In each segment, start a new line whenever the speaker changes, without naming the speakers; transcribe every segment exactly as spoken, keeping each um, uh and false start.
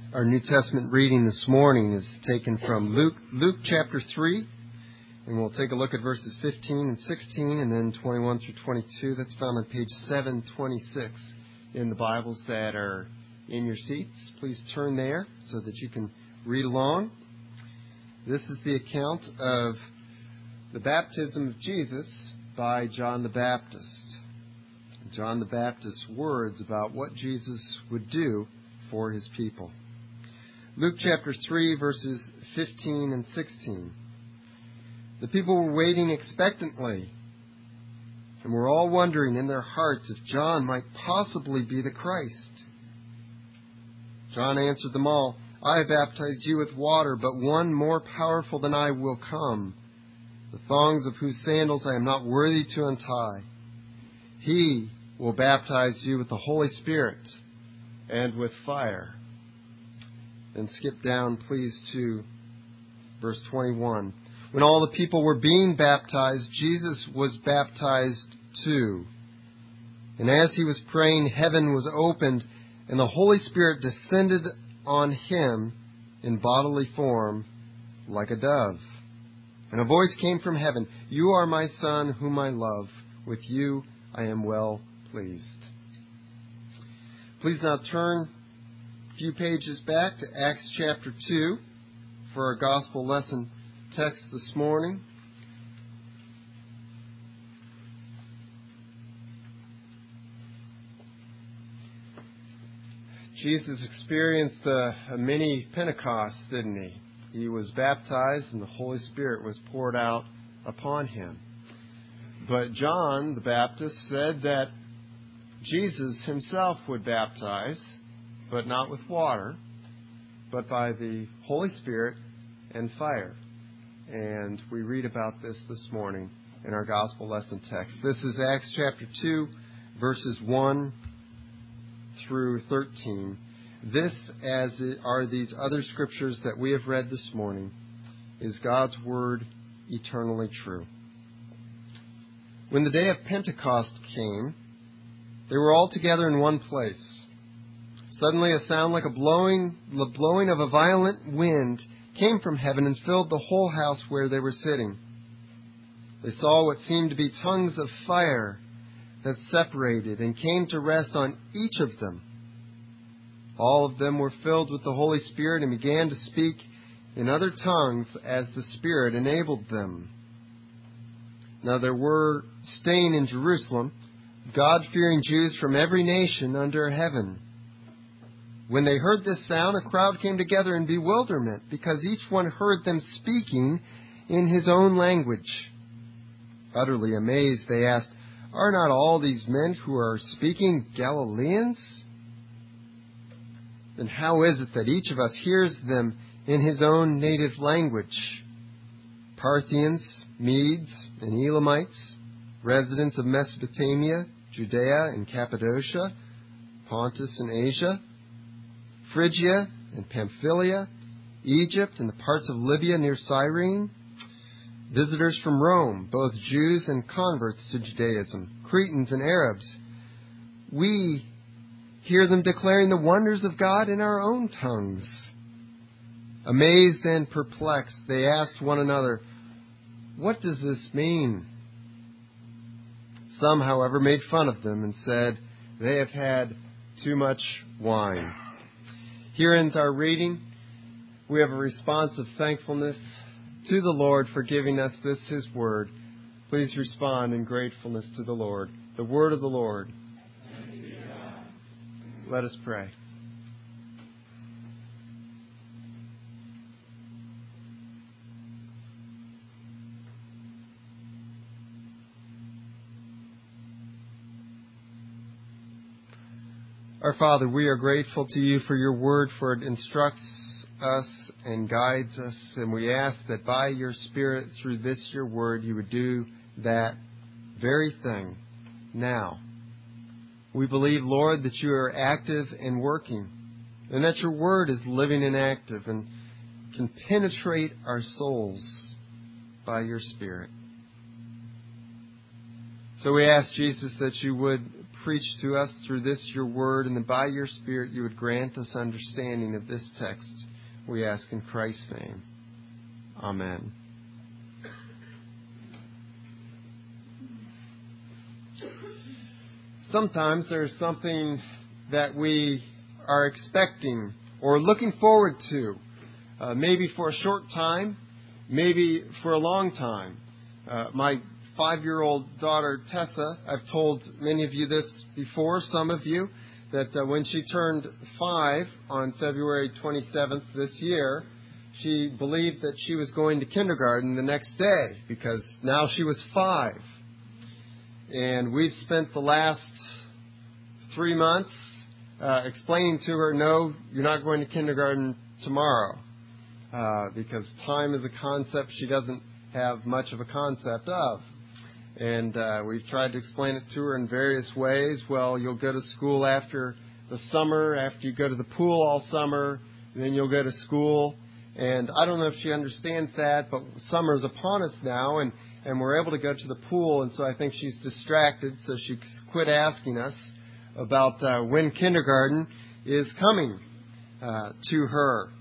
Our New Testament reading this morning is taken from Luke, Luke chapter three, and we'll take a look at verses fifteen and sixteen, and then twenty-one through twenty-two. That's found on page seven twenty-six in the Bibles that are in your seats. Please turn there so that you can read along. This is the account of the baptism of Jesus by John the Baptist. John the Baptist's words about what Jesus would do for his people. Luke chapter three, verses fifteen and sixteen. The people were waiting expectantly, and were all wondering in their hearts if John might possibly be the Christ. John answered them all, "I baptize you with water, but one more powerful than I will come, the thongs of whose sandals I am not worthy to untie. He will baptize you with the Holy Spirit and with fire." Then skip down, please, to verse twenty-one. When all the people were being baptized, Jesus was baptized too. And as he was praying, heaven was opened, and the Holy Spirit descended on him in bodily form like a dove. And a voice came from heaven, "You are my Son, whom I love. With you I am well pleased." Please now turn a few pages back to Acts chapter two for our gospel lesson text this morning. Jesus experienced a, a mini Pentecost, didn't he? He was baptized and the Holy Spirit was poured out upon him. But John the Baptist said that Jesus himself would baptize, but not with water, but by the Holy Spirit and fire. And we read about this this morning in our gospel lesson text. This is Acts chapter two, verses one through thirteen. This, as are these other scriptures that we have read this morning, is God's word eternally true. When the day of Pentecost came, they were all together in one place. Suddenly a sound like a blowing, the blowing of a violent wind came from heaven and filled the whole house where they were sitting. They saw what seemed to be tongues of fire that separated and came to rest on each of them. All of them were filled with the Holy Spirit and began to speak in other tongues as the Spirit enabled them. Now there were staying in Jerusalem God-fearing Jews from every nation under heaven. When they heard this sound, a crowd came together in bewilderment, because each one heard them speaking in his own language. Utterly amazed, they asked, "Are not all these men who are speaking Galileans? Then how is it that each of us hears them in his own native language? Parthians, Medes, and Elamites, residents of Mesopotamia, Judea and Cappadocia, Pontus and Asia, Phrygia and Pamphylia, Egypt and the parts of Libya near Cyrene, visitors from Rome, both Jews and converts to Judaism, Cretans and Arabs. We hear them declaring the wonders of God in our own tongues." Amazed and perplexed, they asked one another, "What does this mean?" Some, however, made fun of them and said, "They have had too much wine." Here ends our reading. We have a response of thankfulness to the Lord for giving us this, His Word. Please respond in gratefulness to the Lord. The Word of the Lord. Let us pray. Our Father, we are grateful to you for your word, for it instructs us and guides us, and we ask that by your Spirit, through this your word, you would do that very thing now. We believe, Lord, that you are active and working, and that your word is living and active and can penetrate our souls by your Spirit. So we ask, Jesus, that you would preach to us through this, your word, and that by your Spirit you would grant us understanding of this text. We ask in Christ's name. Amen. Sometimes there's something that we are expecting or looking forward to, uh, maybe for a short time, maybe for a long time. Uh, my five-year-old daughter, Tessa, I've told many of you this before, some of you, that uh, when she turned five on February twenty-seventh this year, she believed that she was going to kindergarten the next day because now she was five. And we've spent the last three months uh, explaining to her, no, you're not going to kindergarten tomorrow uh, because time is a concept she doesn't have much of a concept of. And uh, we've tried to explain it to her in various ways. Well, you'll go to school after the summer, after you go to the pool all summer, and then you'll go to school. And I don't know if she understands that, but summer's upon us now, and, and we're able to go to the pool, and so I think she's distracted, so she quit asking us about uh, when kindergarten is coming uh, to her.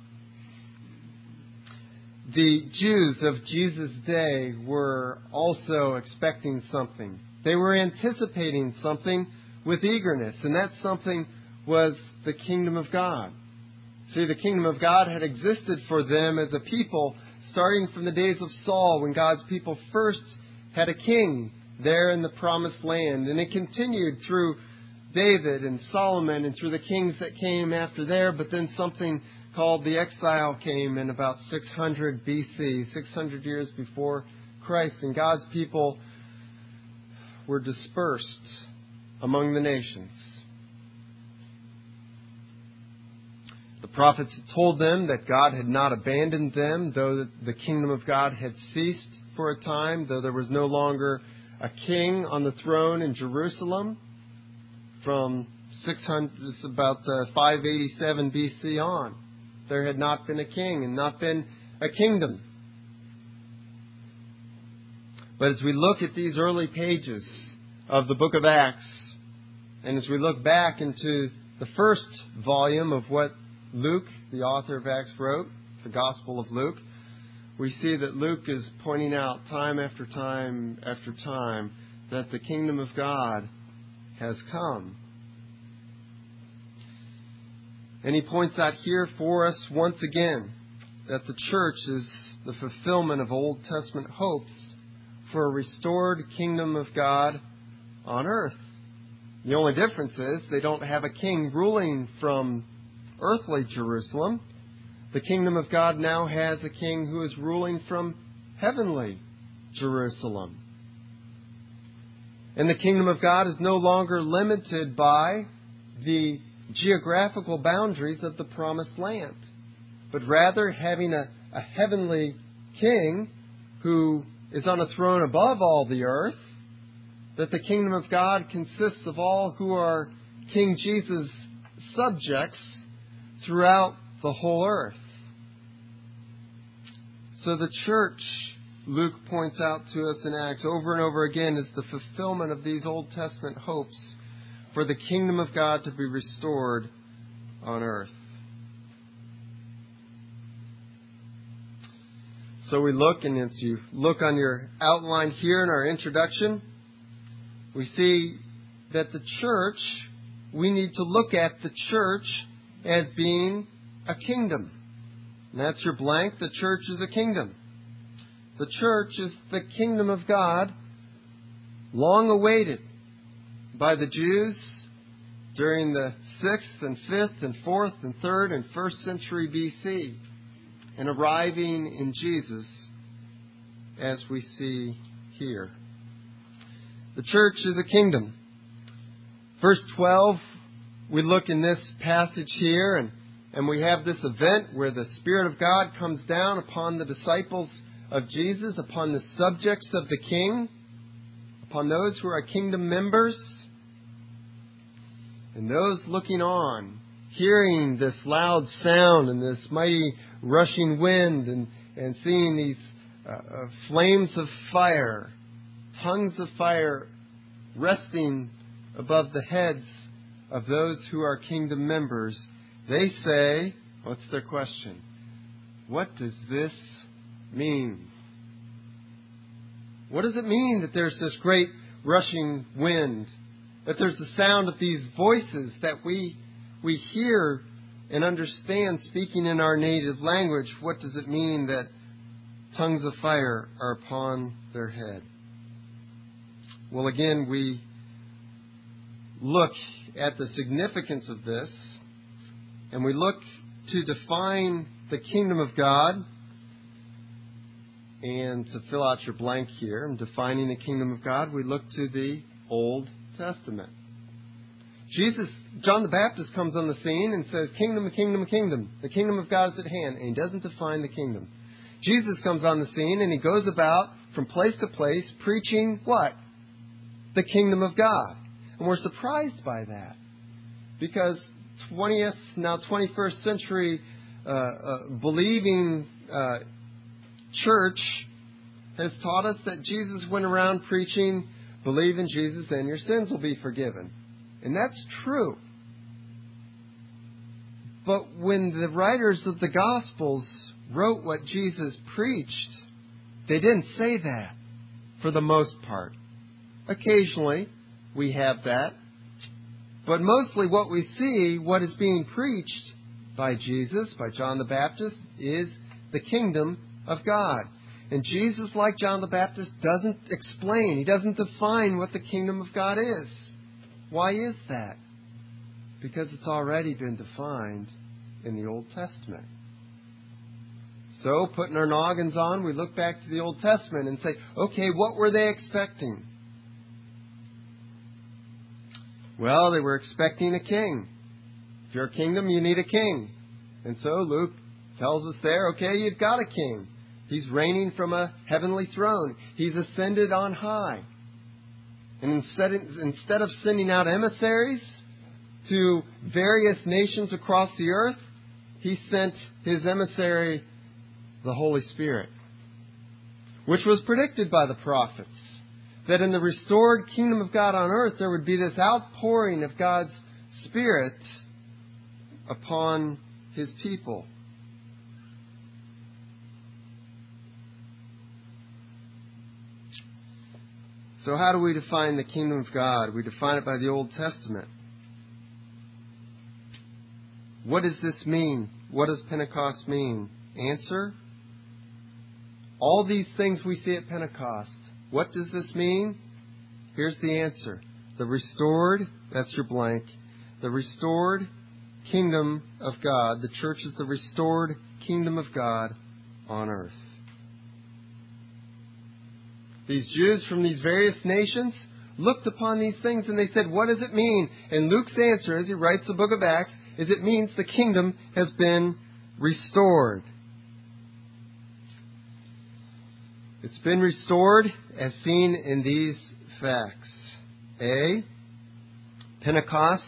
The Jews of Jesus' day were also expecting something. They were anticipating something with eagerness, and that something was the kingdom of God. See, the kingdom of God had existed for them as a people starting from the days of Saul, when God's people first had a king there in the promised land. And it continued through David and Solomon and through the kings that came after there, but then something called the exile came in about six hundred B C, six hundred years before Christ, and God's people were dispersed among the nations. The prophets had told them that God had not abandoned them, though the kingdom of God had ceased for a time, though there was no longer a king on the throne in Jerusalem from six hundred, about uh, five eighty-seven B C on. There had not been a king and not been a kingdom. But as we look at these early pages of the book of Acts, and as we look back into the first volume of what Luke, the author of Acts, wrote, the Gospel of Luke, we see that Luke is pointing out time after time after time that the kingdom of God has come. And he points out here for us once again that the church is the fulfillment of Old Testament hopes for a restored kingdom of God on earth. The only difference is they don't have a king ruling from earthly Jerusalem. The kingdom of God now has a king who is ruling from heavenly Jerusalem. And the kingdom of God is no longer limited by the geographical boundaries of the promised land, but rather having a, a heavenly king who is on a throne above all the earth, that the kingdom of God consists of all who are King Jesus' subjects throughout the whole earth. So the church, Luke points out to us in Acts over and over again, is the fulfillment of these Old Testament hopes for the kingdom of God to be restored on earth. So we look, and as you look on your outline here in our introduction, we see that the church, we need to look at the church as being a kingdom. And that's your blank. The church is a kingdom. The church is the kingdom of God, long awaited by the Jews during the sixth and fifth and fourth and third and first century B C, and arriving in Jesus as we see here. The church is a kingdom. Verse twelve, we look in this passage here, and, and we have this event where the Spirit of God comes down upon the disciples of Jesus, upon the subjects of the King, upon those who are kingdom members, and those looking on, hearing this loud sound and this mighty rushing wind, and, and seeing these uh, uh, flames of fire, tongues of fire resting above the heads of those who are kingdom members, they say, what's their question? What does this mean? What does it mean that there's this great rushing wind? That there's the sound of these voices that we we hear and understand speaking in our native language? What does it mean that tongues of fire are upon their head? Well, again, we look at the significance of this, and we look to define the kingdom of God. And to fill out your blank here, in defining the kingdom of God, we look to the Old Testament. Jesus, John the Baptist comes on the scene and says, kingdom, kingdom, kingdom. The kingdom of God is at hand. And he doesn't define the kingdom. Jesus comes on the scene and he goes about from place to place preaching what? The kingdom of God. And we're surprised by that. Because twentieth, now twenty-first century uh, uh, believing uh church has taught us that Jesus went around preaching, believe in Jesus and your sins will be forgiven. And that's true. But when the writers of the Gospels wrote what Jesus preached, they didn't say that for the most part. Occasionally we have that. But mostly what we see, what is being preached by Jesus, by John the Baptist, is the kingdom of God. And Jesus, like John the Baptist, doesn't explain. He doesn't define what the kingdom of God is. Why is that? Because it's already been defined in the Old Testament. So, putting our noggins on, we look back to the Old Testament and say, okay, what were they expecting? Well, they were expecting a king. If you're a kingdom, you need a king. And so Luke tells us there, okay, you've got a king. He's reigning from a heavenly throne. He's ascended on high. And instead, instead of sending out emissaries to various nations across the earth, He sent His emissary, the Holy Spirit, which was predicted by the prophets, that in the restored kingdom of God on earth, there would be this outpouring of God's Spirit upon His people. So how do we define the kingdom of God? We define it by the Old Testament. What does this mean? What does Pentecost mean? Answer: all these things we see at Pentecost. What does this mean? Here's the answer. The restored, that's your blank, the restored kingdom of God. The church is the restored kingdom of God on earth. These Jews from these various nations looked upon these things and they said, what does it mean? And Luke's answer, as he writes the book of Acts, is it means the kingdom has been restored. It's been restored as seen in these facts. A, Pentecost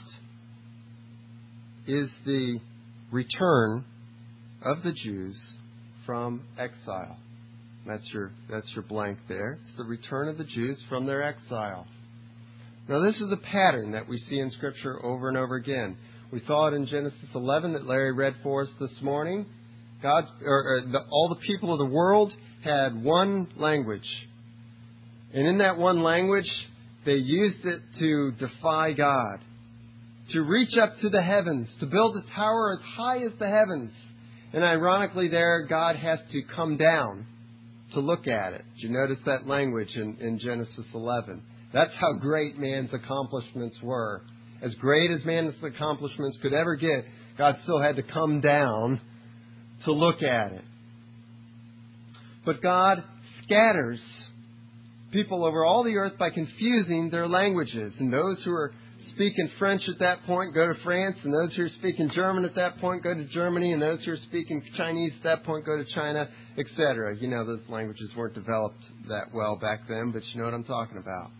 is the return of the Jews from exile. That's your, that's your blank there. It's the return of the Jews from their exile. Now, this is a pattern that we see in Scripture over and over again. We saw it in Genesis eleven that Larry read for us this morning. God, or, or the, all the people of the world had one language. And in that one language, they used it to defy God, to reach up to the heavens, to build a tower as high as the heavens. And ironically there, God has to come down to look at it. Did you notice that language in, in Genesis eleven? That's how great man's accomplishments were. As great as man's accomplishments could ever get, God still had to come down to look at it. But God scatters people over all the earth by confusing their languages. And those who are speaking French at that point go to France, and those who are speaking German at that point go to Germany, and those who are speaking Chinese at that point go to China, et cetera. You know, those languages weren't developed that well back then, but you know what I'm talking about.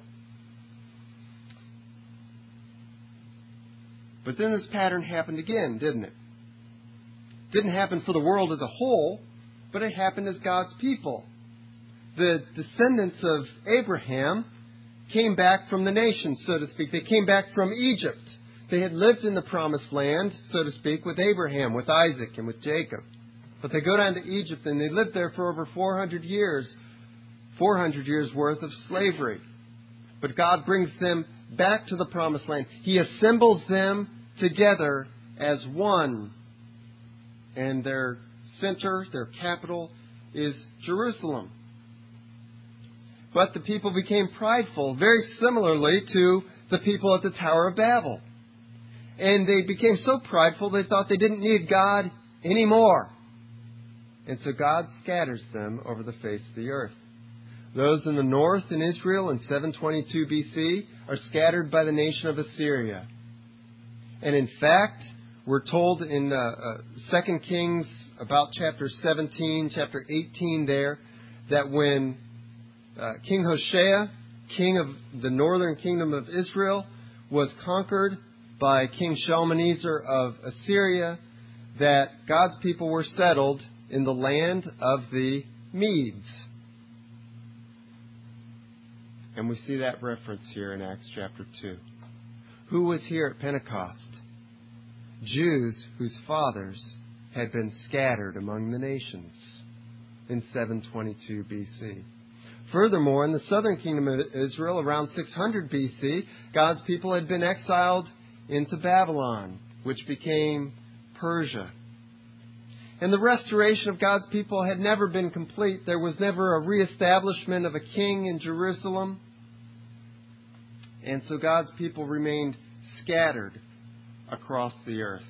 But then this pattern happened again, didn't it? It didn't happen for the world as a whole, but it happened as God's people. The descendants of Abraham came back from the nations, so to speak. They came back from Egypt. They had lived in the promised land, so to speak, with Abraham, with Isaac, and with Jacob. But they go down to Egypt and they lived there for over four hundred years, four hundred years worth of slavery. But God brings them back to the promised land. He assembles them together as one. And their center, their capital, is Jerusalem. But the people became prideful, very similarly to the people at the Tower of Babel. And they became so prideful they thought they didn't need God anymore. And so God scatters them over the face of the earth. Those in the north in Israel in seven twenty-two B C are scattered by the nation of Assyria. And in fact, we're told in uh, uh, Second Kings, about chapter seventeen, chapter eighteen there, that when uh, King Hoshea, king of the northern kingdom of Israel, was conquered by King Shalmaneser of Assyria, that God's people were settled in the land of the Medes. And we see that reference here in Acts chapter two. Who was here at Pentecost? Jews whose fathers had been scattered among the nations in seven twenty-two B C. Furthermore, in the southern kingdom of Israel, around six hundred B C, God's people had been exiled into Babylon, which became Persia. And the restoration of God's people had never been complete. There was never a reestablishment of a king in Jerusalem. And so God's people remained scattered across the earth.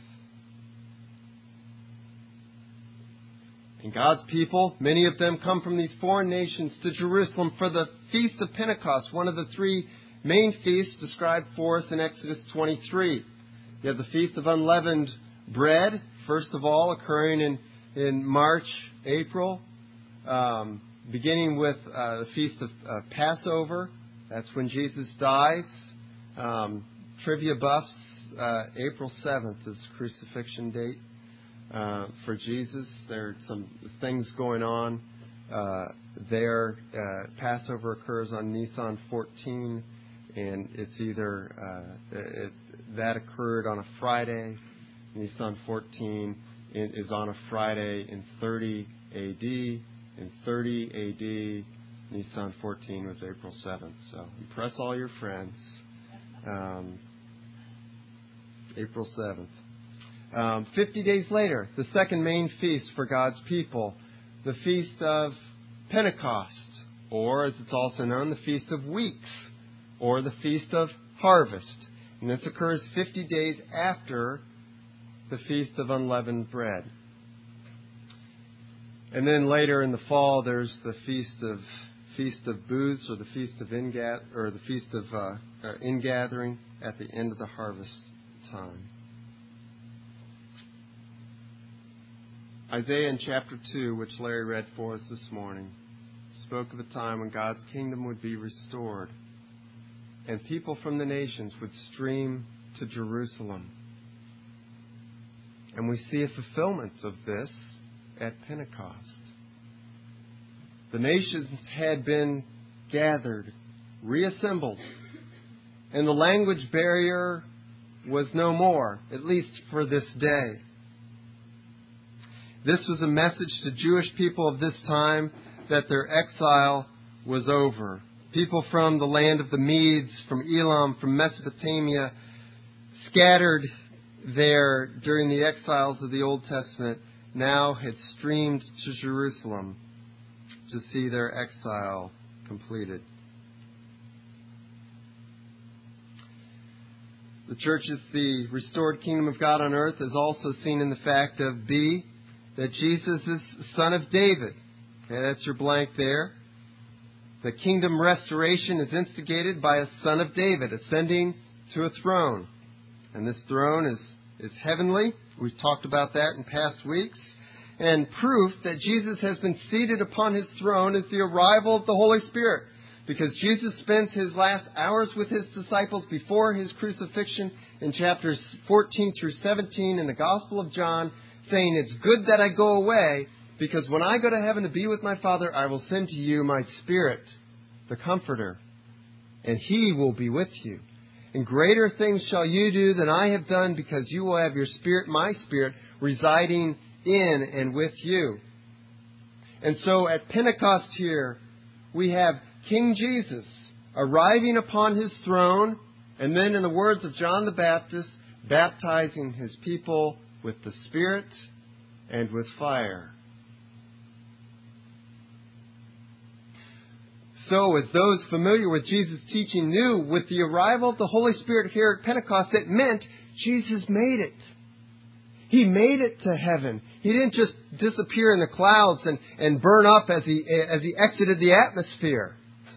And God's people, many of them come from these foreign nations to Jerusalem for the Feast of Pentecost, one of the three main feasts described for us in Exodus twenty-three. You have the Feast of Unleavened Bread, first of all, occurring in, in March, April, um, beginning with uh, the Feast of uh, Passover. That's when Jesus dies. Um, trivia buffs, uh, April seventh is crucifixion date uh, for Jesus. There are some things going on uh, there. Uh, Passover occurs on Nisan fourteen, and it's either uh, it, that occurred on a Friday. Nisan fourteen is on a Friday in thirty A D. In thirty A D, Nisan fourteen was April seventh. So impress all your friends. Um, April seventh. Um, Fifty days later, the second main feast for God's people, the Feast of Pentecost, or as it's also known, the Feast of Weeks, or the Feast of Harvest. And this occurs fifty days after the Feast of Unleavened Bread. And then later in the fall, there's the Feast of Feast of Booths, or the Feast of Ingath, or the Feast of uh, uh, Ingathering at the end of the harvest time. Isaiah in chapter two, which Larry read for us this morning, spoke of a time when God's kingdom would be restored, and people from the nations would stream to Jerusalem. And we see a fulfillment of this at Pentecost. The nations had been gathered, reassembled, and the language barrier was no more, at least for this day. This was a message to Jewish people of this time that their exile was over. People from the land of the Medes, from Elam, from Mesopotamia, scattered there during the exiles of the Old Testament, now had streamed to Jerusalem to see their exile completed. The church is the restored kingdom of God on earth, is also seen in the fact of B, that Jesus is son of David. Okay, that's your blank there. The kingdom restoration is instigated by a son of David ascending to a throne. And this throne is, is heavenly. We've talked about that in past weeks. And proof that Jesus has been seated upon his throne is the arrival of the Holy Spirit. Because Jesus spends his last hours with his disciples before his crucifixion in chapters fourteen through seventeen in the Gospel of John, saying, "It's good that I go away, because when I go to heaven to be with my Father, I will send to you my Spirit, the Comforter." and He will be with you. And greater things shall you do than I have done, because you will have your Spirit, my Spirit, residing in and with you. And so at Pentecost here, we have King Jesus arriving upon His throne, and then in the words of John the Baptist, baptizing His people with the Spirit and with fire. So, as those familiar with Jesus' teaching knew, with the arrival of the Holy Spirit here at Pentecost, it meant Jesus made it. He made it to heaven. He didn't just disappear in the clouds and, and burn up as he, as he exited the atmosphere.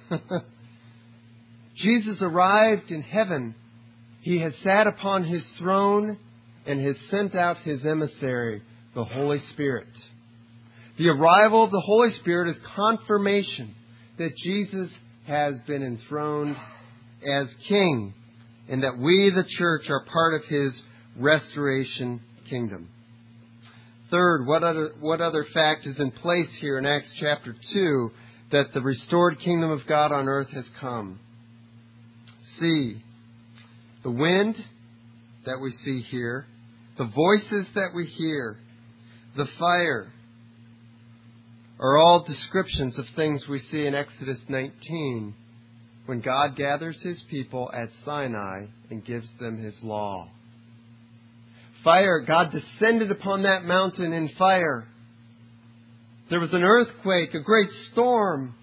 Jesus arrived in heaven. He has sat upon His throne and has sent out His emissary, the Holy Spirit. The arrival of the Holy Spirit is confirmation that Jesus has been enthroned as King, and that we, the church, are part of His restoration kingdom. Third, what other, what other fact is in place here in Acts chapter two that the restored kingdom of God on earth has come? See, the wind that we see here, the voices that we hear, the fire, are all descriptions of things we see in Exodus nineteen, when God gathers His people at Sinai and gives them His law. Fire, God descended upon that mountain in fire. There was an earthquake, a great storm.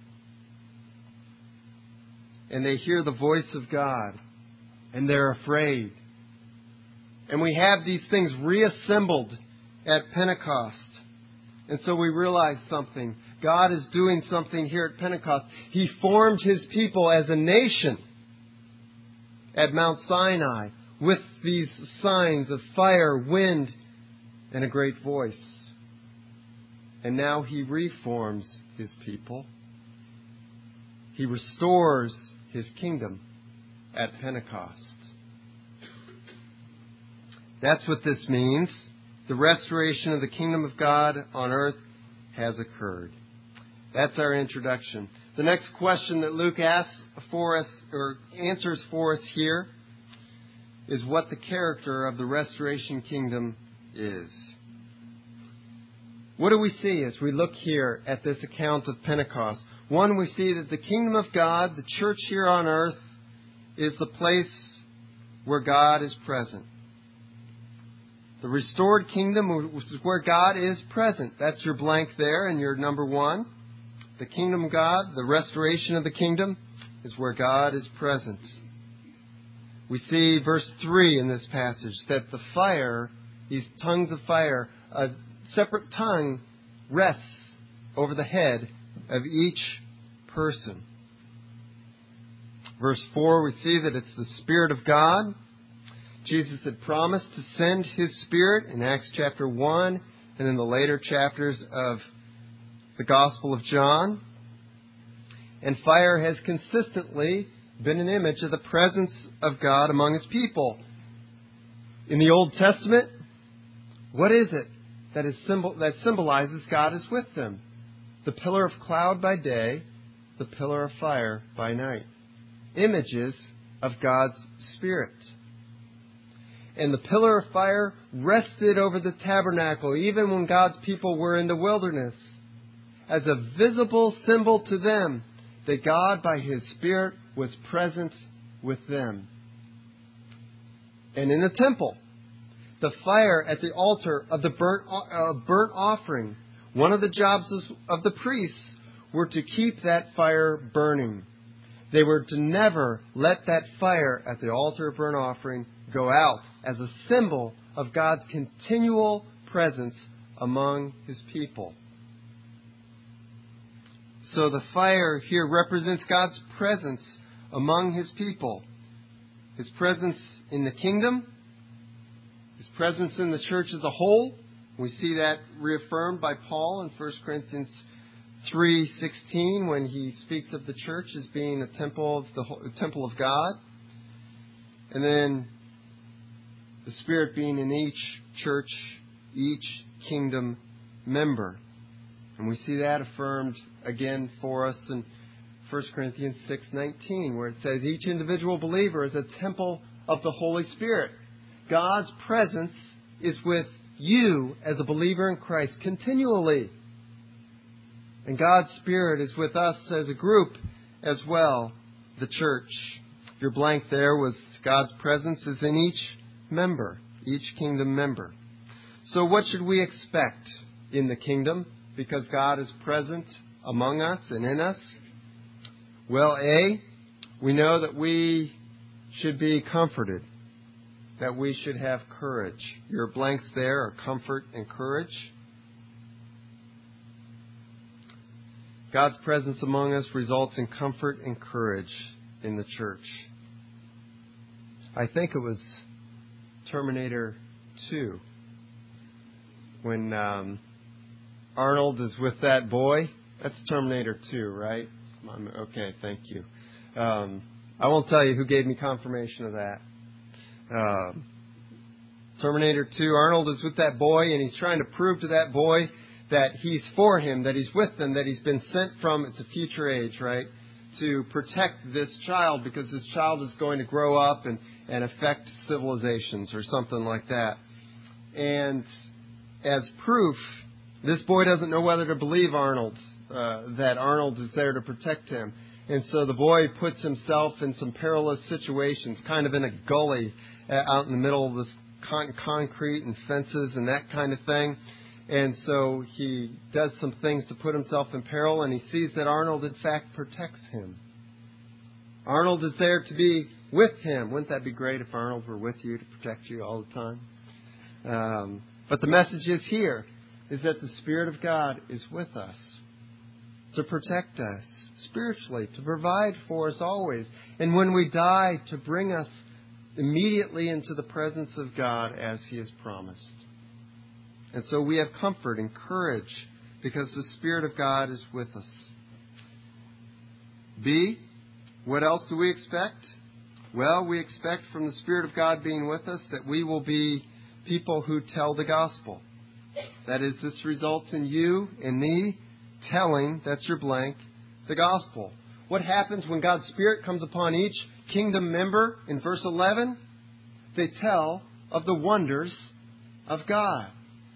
And they hear the voice of God, and they're afraid. And we have these things reassembled at Pentecost. And so we realize something. God is doing something here at Pentecost. He formed His people as a nation at Mount Sinai with these signs of fire, wind, and a great voice. And now He reforms His people. He restores His kingdom at Pentecost. That's what this means. The restoration of the kingdom of God on earth has occurred. That's our introduction. The next question that Luke asks for us, or answers for us here, is what the character of the restoration kingdom is. What do we see as we look here at this account of Pentecost? One, we see that the kingdom of God, the church here on earth, is the place where God is present. The restored kingdom, which is where God is present. That's your blank there in your number one. The kingdom of God, the restoration of the kingdom, is where God is present. We see verse three in this passage that the fire, these tongues of fire, a separate tongue rests over the head of each person. Verse four, we see that it's the Spirit of God. Jesus had promised to send His Spirit in Acts chapter one and in the later chapters of the Gospel of John. And fire has consistently been an image of the presence of God among His people. In the Old Testament, what is it that is symbol that symbolizes God is with them? The pillar of cloud by day, the pillar of fire by night. Images of God's Spirit. And the pillar of fire rested over the tabernacle, even when God's people were in the wilderness, as a visible symbol to them that God, by His Spirit, was present with them. And in the temple, the fire at the altar of the burnt, uh, burnt offering, one of the jobs of the priests were to keep that fire burning. They were to never let that fire at the altar of burnt offering go out, as a symbol of God's continual presence among His people. So the fire here represents God's presence among His people. His presence in the kingdom, His presence in the church as a whole. We see that reaffirmed by Paul in First Corinthians three sixteen when he speaks of the church as being a temple of the a temple of God. And then the Spirit being in each church, each kingdom member. And we see that affirmed again for us in First Corinthians six nineteen, where it says each individual believer is a temple of the Holy Spirit. God's presence is with you as a believer in Christ continually. And God's Spirit is with us as a group as well, the church. Your blank there was God's presence is in each member, each kingdom member. So what should we expect in the kingdom because God is present among us and in us? Well, A, we know that we should be comforted, that we should have courage. Your blanks there are comfort and courage. God's presence among us results in comfort and courage in the church. I think it was Terminator two when um, Arnold is with that boy. That's Terminator two, right? Okay, thank you. Um, I won't tell you who gave me confirmation of that. Uh, Terminator two, Arnold is with that boy, and he's trying to prove to that boy that he's for him, that he's with them, that he's been sent from, it's a future age, right, to protect this child because this child is going to grow up and, and affect civilizations or something like that. And as proof, this boy doesn't know whether to believe Arnold, uh, that Arnold is there to protect him. And so the boy puts himself in some perilous situations, kind of in a gully uh, out in the middle of this con- concrete and fences and that kind of thing. And so he does some things to put himself in peril, and he sees that Arnold, in fact, protects him. Arnold is there to be with him. Wouldn't that be great if Arnold were with you to protect you all the time? Um, but the message is here, is that the Spirit of God is with us to protect us spiritually, to provide for us always. And when we die, to bring us immediately into the presence of God as He has promised. And so we have comfort and courage because the Spirit of God is with us. B, what else do we expect? Well, we expect from the Spirit of God being with us that we will be people who tell the gospel. That is, this results in you and me telling, that's your blank, the gospel. What happens when God's Spirit comes upon each kingdom member in verse eleven? They tell of the wonders of God.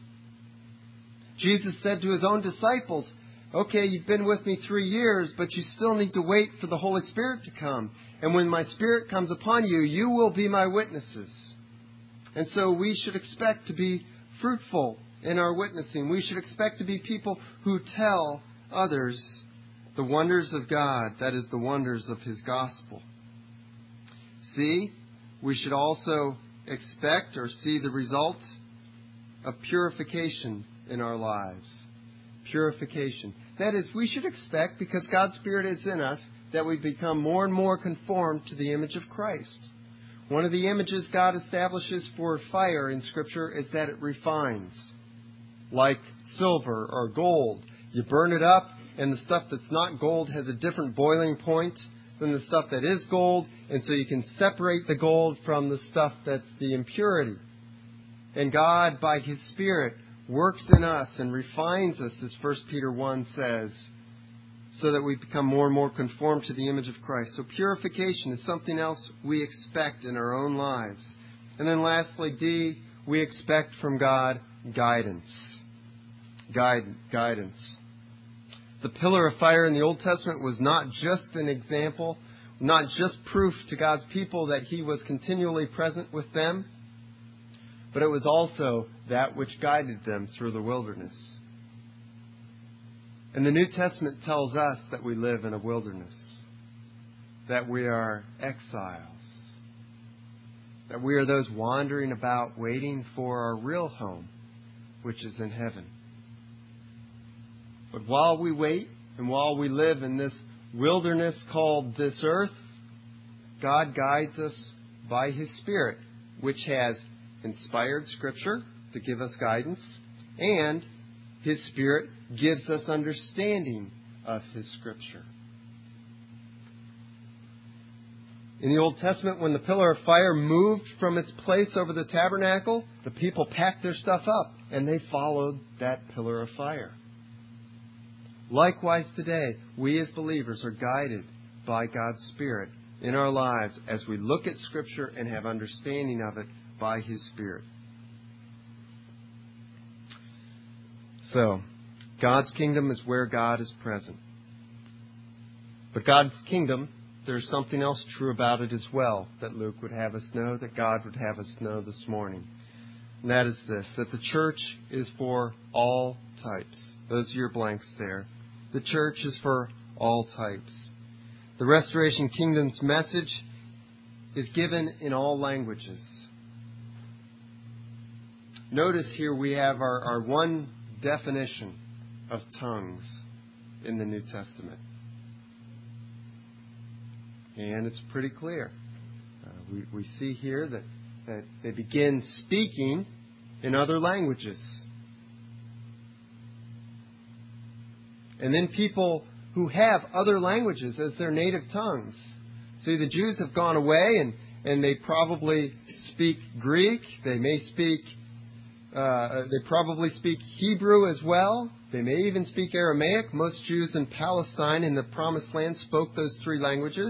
Jesus said to His own disciples, okay, you've been with me three years, but you still need to wait for the Holy Spirit to come. And when my Spirit comes upon you, you will be my witnesses. And so we should expect to be fruitful in our witnessing. We should expect to be people who tell others the wonders of God, that is, the wonders of His gospel. See, we should also expect or see the result of purification in our lives. Purification. That is, we should expect, because God's Spirit is in us, that we become more and more conformed to the image of Christ. One of the images God establishes for fire in Scripture is that it refines. Like silver or gold. You burn it up, and the stuff that's not gold has a different boiling point than the stuff that is gold, and so you can separate the gold from the stuff that's the impurity. And God, by His Spirit, works in us and refines us, as First Peter one says, so that we become more and more conformed to the image of Christ. So purification is something else we expect in our own lives. And then lastly, D, we expect from God guidance. Guide, guidance. The pillar of fire in the Old Testament was not just an example, not just proof to God's people that He was continually present with them, but it was also that which guided them through the wilderness. And the New Testament tells us that we live in a wilderness, that we are exiles, that we are those wandering about waiting for our real home, which is in heaven. But while we wait and while we live in this wilderness called this earth, God guides us by His Spirit, which has inspired Scripture to give us guidance, and His Spirit gives us understanding of His Scripture. In the Old Testament, when the pillar of fire moved from its place over the tabernacle, the people packed their stuff up and they followed that pillar of fire. Likewise today, we as believers are guided by God's Spirit in our lives as we look at Scripture and have understanding of it by His Spirit. So, God's kingdom is where God is present. But God's kingdom, there's something else true about it as well that Luke would have us know, that God would have us know this morning. And that is this, that the church is for all types. Those are your blanks there. The church is for all types. The Restoration Kingdom's message is given in all languages. Notice here we have our, our one definition of tongues in the New Testament. And it's pretty clear. Uh, we, we see here that, that they begin speaking in other languages. And then people who have other languages as their native tongues. See, the Jews have gone away and, and they probably speak Greek. They may speak, uh, they probably speak Hebrew as well. They may even speak Aramaic. Most Jews in Palestine in the Promised Land spoke those three languages.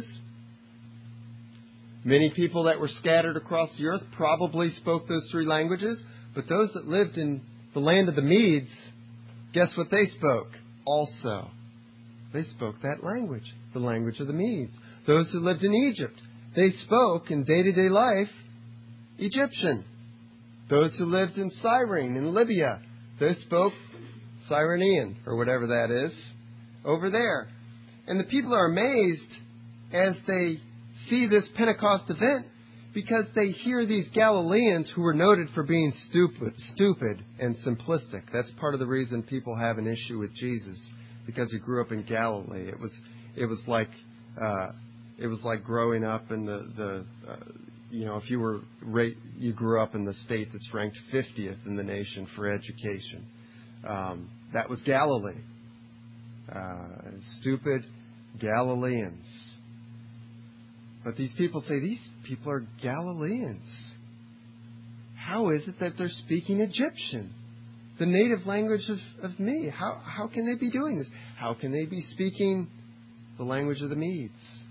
Many people that were scattered across the earth probably spoke those three languages. But those that lived in the land of the Medes, guess what they spoke? Also, they spoke that language, the language of the Medes. Those who lived in Egypt, they spoke in day-to-day life Egyptian. Those who lived in Cyrene, in Libya, they spoke Cyrenian, or whatever that is, over there. And the people are amazed as they see this Pentecost event because they hear these Galileans who were noted for being stupid, stupid and simplistic. That's part of the reason people have an issue with Jesus, because he grew up in Galilee. It was it was like uh, it was like growing up in the the uh, you know if you were you grew up in the state that's ranked fiftieth in the nation for education. Um, that was Galilee. Uh, stupid Galileans. But these people say, these people are Galileans. How is it that they're speaking Egyptian? The native language of, of me. How, how can they be doing this? How can they be speaking the language of the Medes?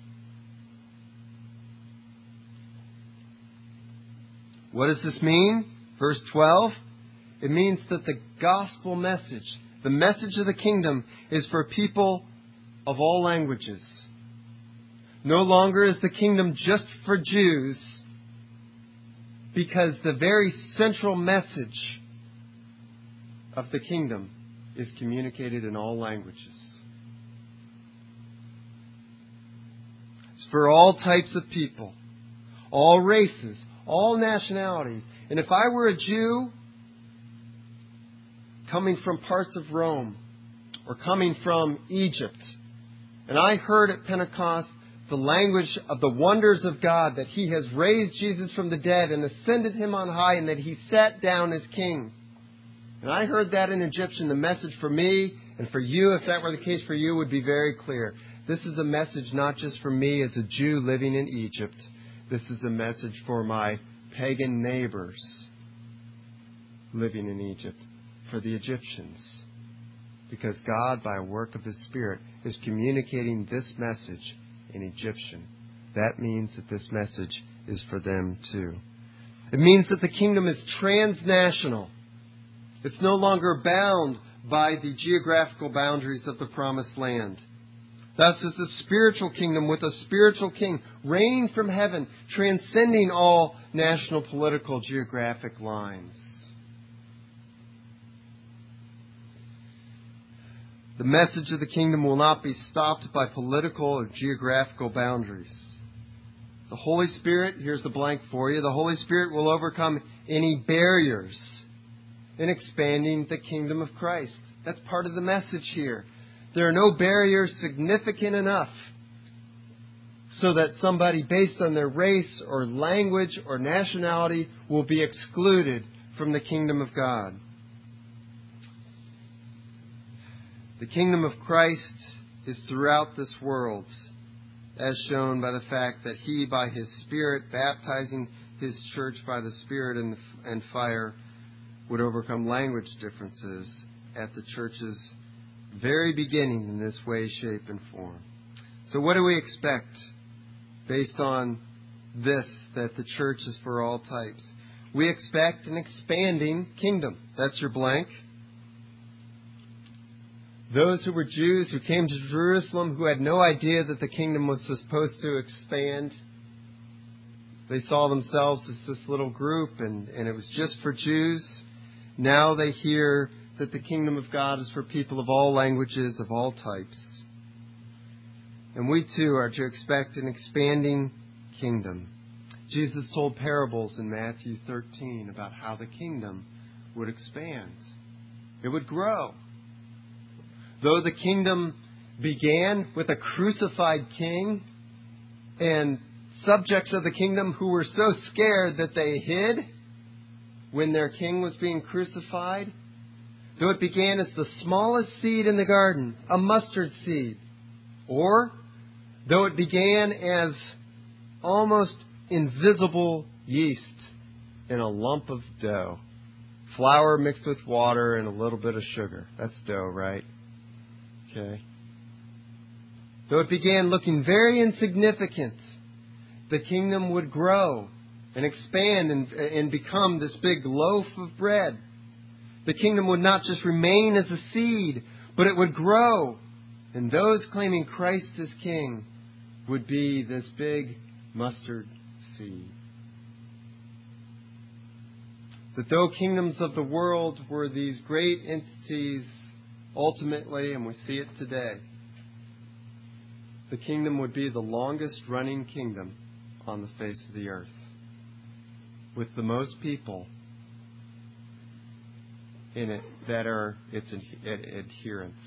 What does this mean? Verse twelve. It means that the gospel message, the message of the kingdom, is for people of all languages. No longer is the kingdom just for Jews, because the very central message of the kingdom is communicated in all languages. It's for all types of people, all races, all nationalities. And if I were a Jew coming from parts of Rome or coming from Egypt, and I heard at Pentecost the language of the wonders of God, that He has raised Jesus from the dead and ascended Him on high, and that He sat down as King. And I heard that in Egyptian. The message for me and for you, if that were the case for you, would be very clear. This is a message not just for me as a Jew living in Egypt. This is a message for my pagan neighbors living in Egypt, for the Egyptians. Because God, by a work of His Spirit, is communicating this message in Egyptian. That means that this message is for them too. It means that the kingdom is transnational. It's no longer bound by the geographical boundaries of the promised land. Thus, it's a spiritual kingdom with a spiritual king reigning from heaven, transcending all national, political, geographic lines. The message of the kingdom will not be stopped by political or geographical boundaries. The Holy Spirit, here's the blank for you, the Holy Spirit will overcome any barriers in expanding the kingdom of Christ. That's part of the message here. There are no barriers significant enough so that somebody based on their race or language or nationality will be excluded from the kingdom of God. The kingdom of Christ is throughout this world, as shown by the fact that He, by His Spirit, baptizing His church by the Spirit and, and fire, would overcome language differences at the church's very beginning in this way, shape, and form. So what do we expect based on this, that the church is for all types? We expect an expanding kingdom. That's your blank. Those who were Jews who came to Jerusalem who had no idea that the kingdom was supposed to expand, they saw themselves as this little group and, and it was just for Jews. Now they hear that the kingdom of God is for people of all languages, of all types. And we too are to expect an expanding kingdom. Jesus told parables in Matthew thirteen about how the kingdom would expand. It would grow. Though the kingdom began with a crucified king and subjects of the kingdom who were so scared that they hid when their king was being crucified, though it began as the smallest seed in the garden, a mustard seed, or though it began as almost invisible yeast in a lump of dough, flour mixed with water and a little bit of sugar. That's dough, right? Okay. Though it began looking very insignificant, the kingdom would grow and expand and, and become this big loaf of bread. The kingdom would not just remain as a seed, but it would grow. And those claiming Christ as king would be this big mustard seed. That though kingdoms of the world were these great entities, ultimately, and we see it today, the kingdom would be the longest running kingdom on the face of the earth, with the most people in it that are its adherents.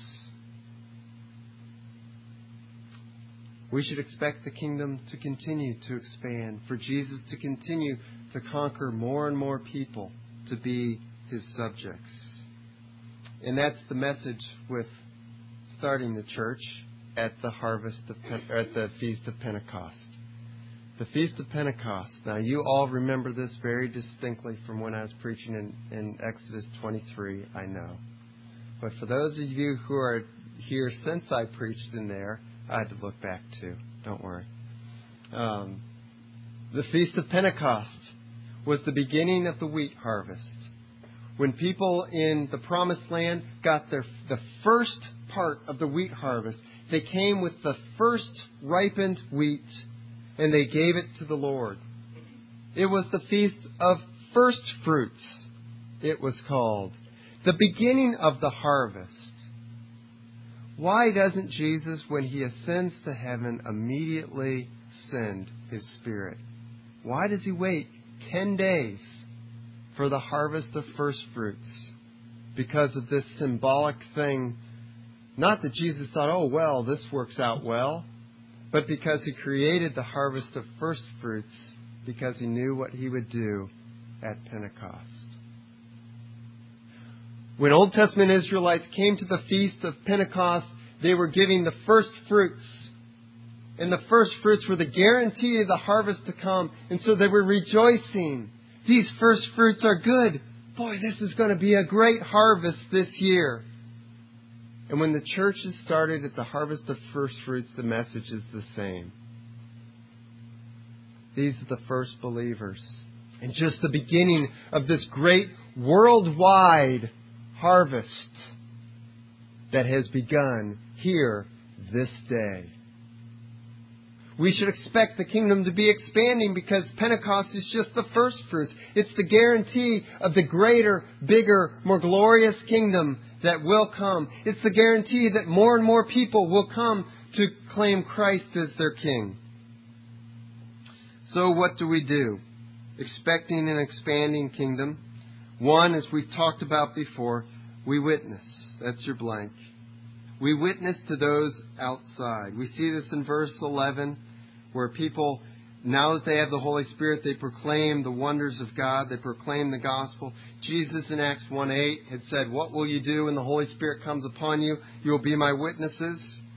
We should expect the kingdom to continue to expand, for Jesus to continue to conquer more and more people to be His subjects. And that's the message with starting the church at the harvest of, at the Feast of Pentecost. The Feast of Pentecost. Now, you all remember this very distinctly from when I was preaching in, in Exodus twenty-three, I know. But for those of you who are here since I preached in there, I had to look back too. Don't worry. Um, the Feast of Pentecost was the beginning of the wheat harvest. When people in the Promised Land got their the first part of the wheat harvest, they came with the first ripened wheat and they gave it to the Lord. It was the Feast of First Fruits, it was called. The beginning of the harvest. Why doesn't Jesus, when He ascends to heaven, immediately send His Spirit? Why does He wait ten days for the harvest of first fruits? Because of this symbolic thing. Not that Jesus thought, oh, well, this works out well, but because He created the harvest of first fruits because He knew what He would do at Pentecost. When Old Testament Israelites came to the Feast of Pentecost, they were giving the first fruits. And the first fruits were the guarantee of the harvest to come. And so they were rejoicing. These first fruits are good. Boy, this is going to be a great harvest this year. And when the church is started at the harvest of first fruits, the message is the same. These are the first believers. And just the beginning of this great worldwide harvest that has begun here this day. We should expect the kingdom to be expanding because Pentecost is just the first fruits. It's the guarantee of the greater, bigger, more glorious kingdom that will come. It's the guarantee that more and more people will come to claim Christ as their king. So what do we do? Expecting an expanding kingdom. One, as we've talked about before, we witness. That's your blank. We witness to those outside. We see this in verse eleven, where people, now that they have the Holy Spirit, they proclaim the wonders of God. They proclaim the gospel. Jesus in Acts one eight had said, what will you do when the Holy Spirit comes upon you? You will be my witnesses.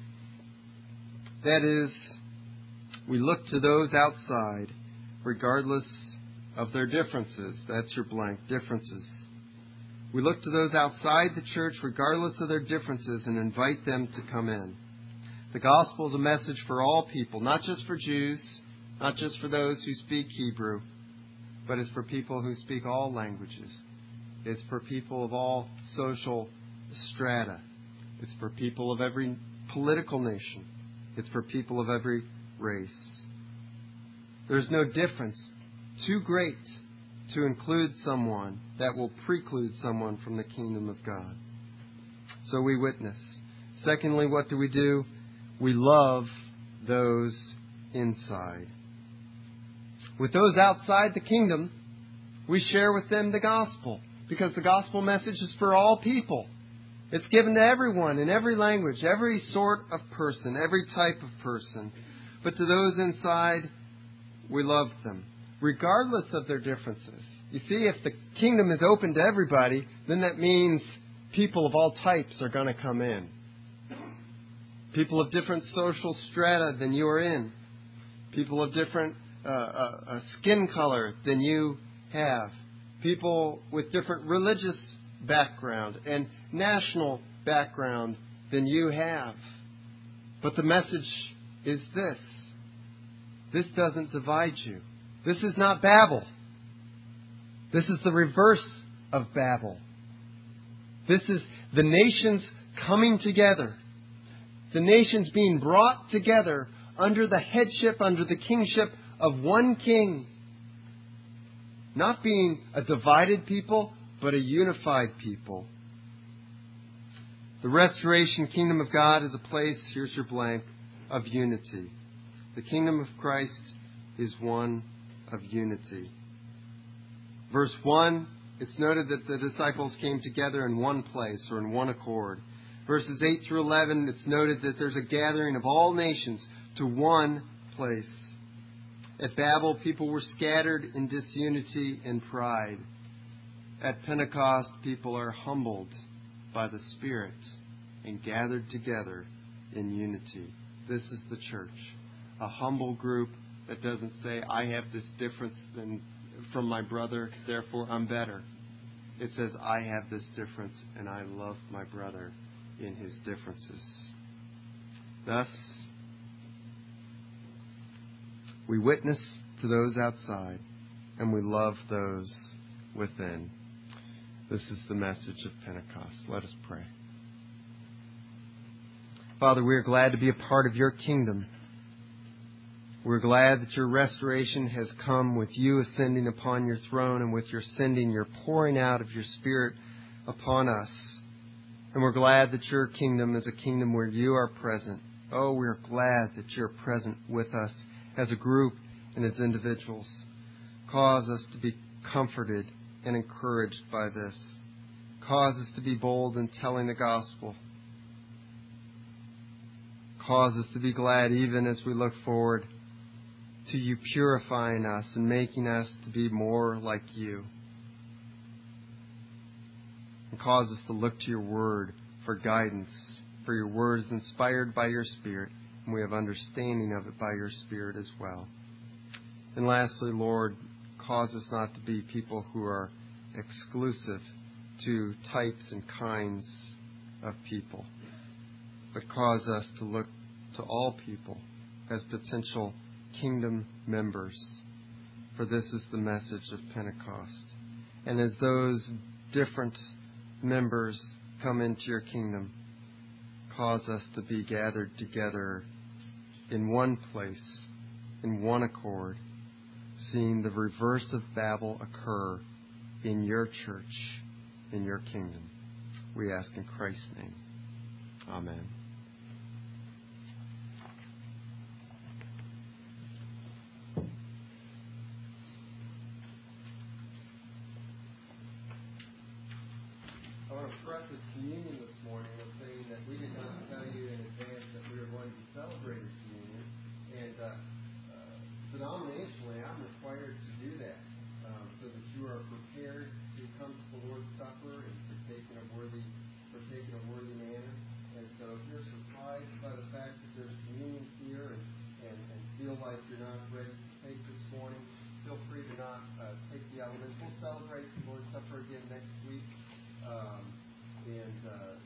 That is, we look to those outside, regardless of their differences. That's your blank, differences. We look to those outside the church, regardless of their differences, and invite them to come in. The gospel is a message for all people, not just for Jews, not just for those who speak Hebrew, but it's for people who speak all languages. It's for people of all social strata. It's for people of every political nation. It's for people of every race. There's no difference too great to include someone that will preclude someone from the kingdom of God. So we witness. Secondly, what do we do? We love those inside. With those outside the kingdom, we share with them the gospel, because the gospel message is for all people. It's given to everyone in every language, every sort of person, every type of person. But to those inside, we love them, regardless of their differences. You see, if the kingdom is open to everybody, then that means people of all types are going to come in. People of different social strata than you are in. People of different uh, uh, uh, skin color than you have. People with different religious background and national background than you have. But the message is this. This doesn't divide you. This is not Babel. This is the reverse of Babel. This is the nations coming together. The nations being brought together under the headship, under the kingship of one king. Not being a divided people, but a unified people. The restoration kingdom of God is a place, here's your blank, of unity. The kingdom of Christ is one of unity. Verse one, it's noted that the disciples came together in one place or in one accord. Verses eight through eleven, it's noted that there's a gathering of all nations to one place. At Babel, people were scattered in disunity and pride. At Pentecost, people are humbled by the Spirit and gathered together in unity. This is the church. A humble group that doesn't say, I have this difference than, from my brother, therefore I'm better. It says, I have this difference and I love my brother in his differences. Thus, we witness to those outside and we love those within. This is the message of Pentecost. Let us pray. Father, we are glad to be a part of your kingdom. We're glad that your restoration has come with you ascending upon your throne and with your sending, your pouring out of your Spirit upon us. And we're glad that your kingdom is a kingdom where you are present. Oh, we're glad that you're present with us as a group and as individuals. Cause us to be comforted and encouraged by this. Cause us to be bold in telling the gospel. Cause us to be glad even as we look forward to you purifying us and making us to be more like you. And cause us to look to your word for guidance, for your word is inspired by your Spirit, and we have understanding of it by your Spirit as well. And lastly, Lord, cause us not to be people who are exclusive to types and kinds of people, but cause us to look to all people as potential kingdom members. For this is the message of Pentecost. And as those different members come into your kingdom, cause us to be gathered together in one place, in one accord, seeing the reverse of Babel occur in your church, in your kingdom. We ask in Christ's name. Amen. I want to preface communion this morning with saying that we did not tell you in advance that we were going to be celebrating communion. And uh, uh, denominationally, I'm required to do that um, so that you are prepared to come to the Lord's Supper and partake in a worthy, partake in a worthy manner. And so if you're surprised by the fact that there's communion here and, and, and feel like you're not ready to take this morning, feel free to not uh, take the elements. We'll celebrate the Lord's Supper again next week. um, and uh,